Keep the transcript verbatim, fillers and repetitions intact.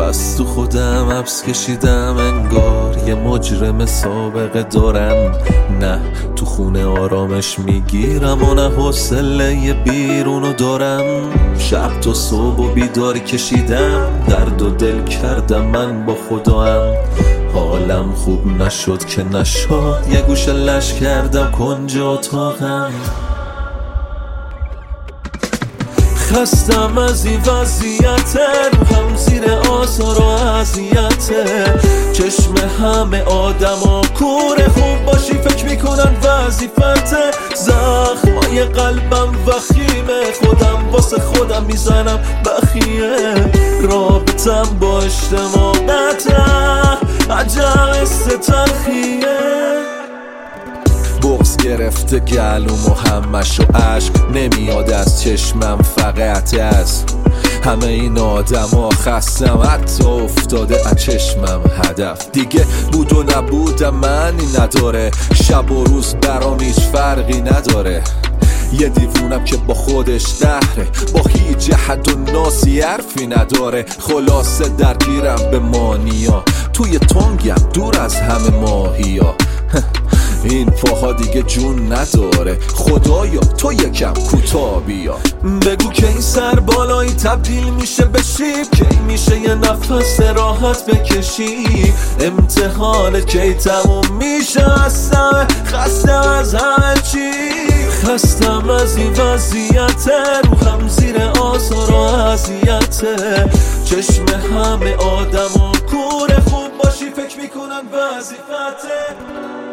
بس تو خودم حبس کشیدم، انگار یه مجرم سابقه دارم. نه تو خونه آرامش میگیرم و نه حوصله بیرونو دارم. شب تا صبح و بیدار کشیدم، درد و دل کردم من با خودم. حالم خوب نشد که نشد، یه گوشه لش کردم کنج اتاقم. خستم از این وضعیته، روحم زیر آزار و اذیته. چشم همه آدما کوره، خوب باشی فکر میکنن وظیفته. زخمای قلبم وخیمه، خودم واسه خودم میزنم بخیه. رابطم با اجتماعیت عجب استتلخیه. بغض گرفته گلوم و همش و عشق نمیاد از چشمم، فقط از همه این آدم ها خستم، حتی افتاده از چشمم هدف. دیگه بود و نبودم معنی نداره، شب و روز برام هیچ فرقی نداره. یه دیوونم که با خودش دهره، با هیچ حد و ناسی حرفی نداره. خلاصه درگیرم به مانیا، توی تنگم دور از همه ماهیا. این پاها دیگه جون نداره، خدایا تو یکم کوتاه بیا. بگو که این سر بالایی تبدیل میشه به شیب، کی میشه یه نفس راحت بکشی. امتحان کی تموم میشه، هستم خستم از همه چی. خستم از این وضعیت، روحم زیر آزار و اذیته. چشم همه آدم و کوره، خوب باشی فکر میکنن وظیفته.